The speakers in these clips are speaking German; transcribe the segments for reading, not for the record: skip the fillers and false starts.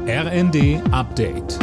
RND Update.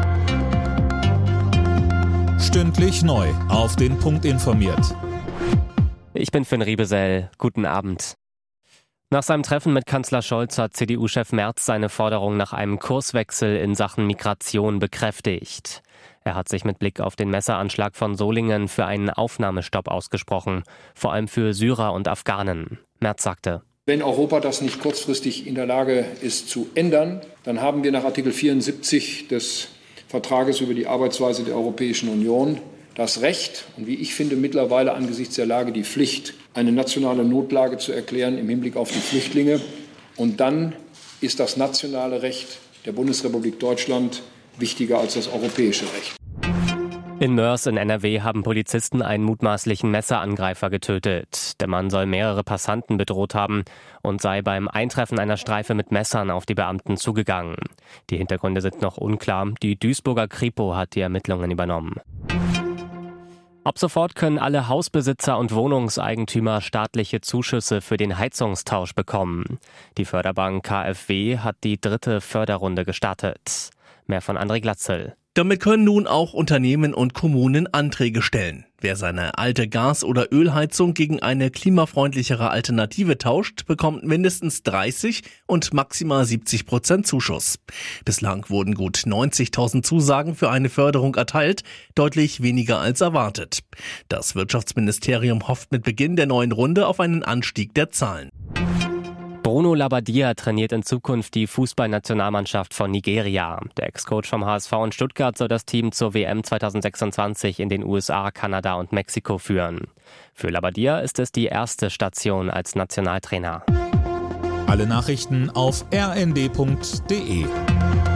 Stündlich neu auf den Punkt informiert. Ich bin Finn Riebesell. Guten Abend. Nach seinem Treffen mit Kanzler Scholz hat CDU-Chef Merz seine Forderung nach einem Kurswechsel in Sachen Migration bekräftigt. Er hat sich mit Blick auf den Messeranschlag von Solingen für einen Aufnahmestopp ausgesprochen, vor allem für Syrer und Afghanen. Merz sagte: Wenn Europa das nicht kurzfristig in der Lage ist zu ändern, dann haben wir nach Artikel 74 des Vertrages über die Arbeitsweise der Europäischen Union das Recht und wie ich finde mittlerweile angesichts der Lage die Pflicht, eine nationale Notlage zu erklären im Hinblick auf die Flüchtlinge. Und dann ist das nationale Recht der Bundesrepublik Deutschland wichtiger als das europäische Recht. In Moers in NRW haben Polizisten einen mutmaßlichen Messerangreifer getötet. Der Mann soll mehrere Passanten bedroht haben und sei beim Eintreffen einer Streife mit Messern auf die Beamten zugegangen. Die Hintergründe sind noch unklar. Die Duisburger Kripo hat die Ermittlungen übernommen. Ab sofort können alle Hausbesitzer und Wohnungseigentümer staatliche Zuschüsse für den Heizungstausch bekommen. Die Förderbank KfW hat die 3. Förderrunde gestartet. Mehr von André Glatzel. Damit können nun auch Unternehmen und Kommunen Anträge stellen. Wer seine alte Gas- oder Ölheizung gegen eine klimafreundlichere Alternative tauscht, bekommt mindestens 30 und maximal 70% Zuschuss. Bislang wurden gut 90.000 Zusagen für eine Förderung erteilt, deutlich weniger als erwartet. Das Wirtschaftsministerium hofft mit Beginn der neuen Runde auf einen Anstieg der Zahlen. Bruno Labbadia trainiert in Zukunft die Fußballnationalmannschaft von Nigeria. Der Ex-Coach vom HSV in Stuttgart soll das Team zur WM 2026 in den USA, Kanada und Mexiko führen. Für Labbadia ist es die erste Station als Nationaltrainer. Alle Nachrichten auf rnd.de.